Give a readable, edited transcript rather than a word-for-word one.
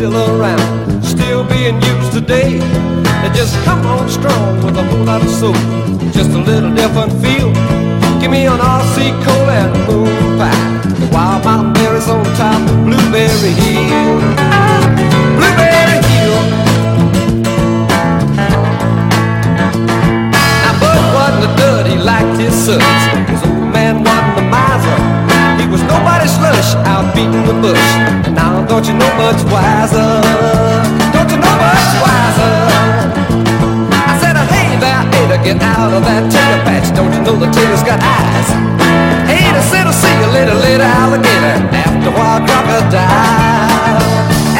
still around, still being used today. They just come on strong with a whole lot of soul, just a little different feel. Give me an RC cola and a moon pie, the wild mountain berries on top of Blueberry Hill. Blueberry Hill. Now Bud wasn't a dud, he liked his suds. His old man wasn't a miser, he was nobody's slush out beating the bush. And now don't you know much wiser, don't you know much wiser. I said, hey there, Ada, get out of that tater patch. Don't you know the tater's got eyes? Ada said, I'll see you later, later, alligator, after a while, crocodile.